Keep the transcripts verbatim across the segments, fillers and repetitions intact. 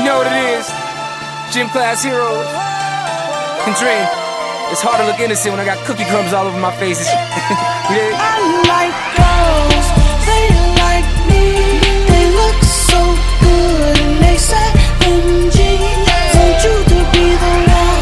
know what it is. Gym class heroes. And Dream. It's hard to look innocent when I got cookie crumbs all over my face. Yeah. I like girls, they like me. They look so good and they say M G. Want you to be the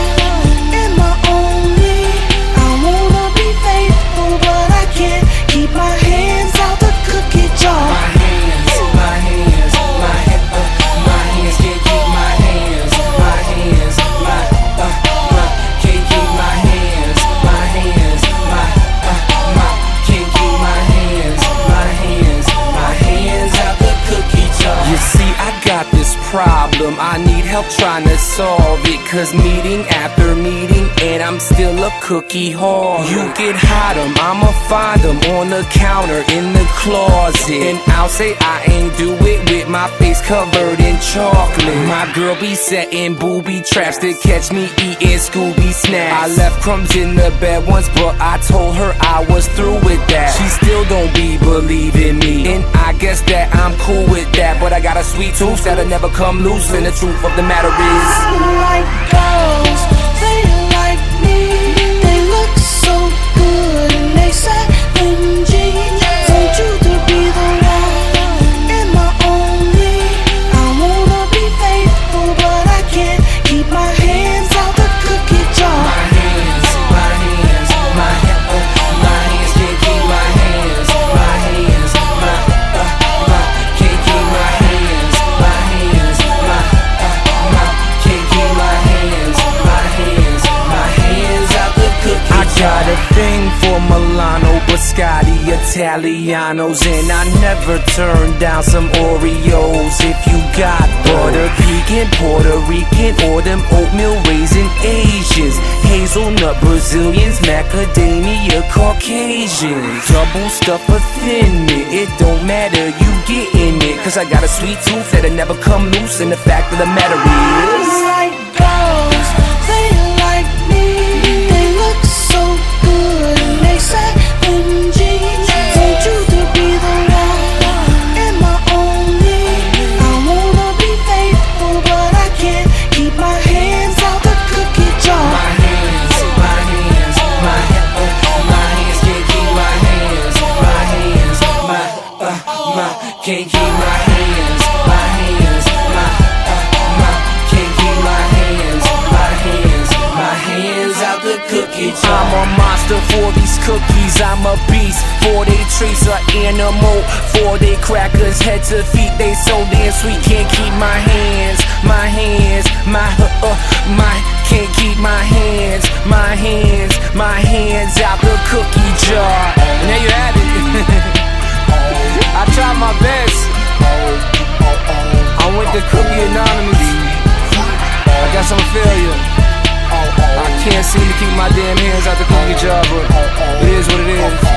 one and my only. I wanna be faithful, but I can't keep my hands out the cookie jar. My hands, my hands, my hands, uh, my hands can't keep my hands. My hands, my, uh, my, can't keep my hands. My hands, my, uh, my, can't keep my hands. My hands, my hands out the cookie jar. You see, I got this problem, I need help trying to solve it. Cause meeting after meeting, and I'm still a cookie hog. You get hot 'em, I'ma find 'em on the counter in the closet. And I'll say I ain't do it with my face covered in chocolate. My girl be setting booby traps to catch me eating Scooby snacks. I left crumbs in the bed once, but I told her I was through with that. She still don't be believing me, and I guess that I'm cool with that. But I got a sweet tooth that'll never come loose, and the truth of the matter is I like girls, they like me. They look so good and they say M G. Want you to be the one and my only. I wanna be faithful, but I can't keep my hands out the cookie jar. My hands, my hands, my hands, uh, my hands can't keep my hands. My hands, my, uh, my, can't keep my hands. My hands, my, uh, my, can't keep my hands. My hands, my hands out the cookie jar. I got a thing for Milano, Biscotti, Italianos, and I never turn down some Oreos. If you got butter pecan, Puerto Rican, or them oatmeal raisin Asians, hazelnut Brazilians, macadamia Caucasians, double stuff a thin mint, it don't matter, you getting it. Cause I got a sweet tooth that'll never come loose, and the fact of the matter is I like girls, they like me. They look so good and they say M G. Want you to be the one and my only. I wanna be faithful, but I can't keep my hands out the cookie jar. My hands, my hands, my hands, uh, my hands can't keep my hands. My hands, my, uh, my, can't keep my hands. My hands, my, uh, my, can't keep my hands. My hands, my hands out the cookie jar. I'm a monster for these cookies, I'm a beast. For they treats an animal, for they crackers head to feet, they so damn sweet. Can't keep my hands, my hands, my, uh, uh, my, can't keep my hands. My hands, my hands out the cookie jar. And there you have it. I tried my best. I went to Cookie Anonymous. I guess I'm a failure. I can't seem to keep my damn hands out the cookie jar, but it is what it is.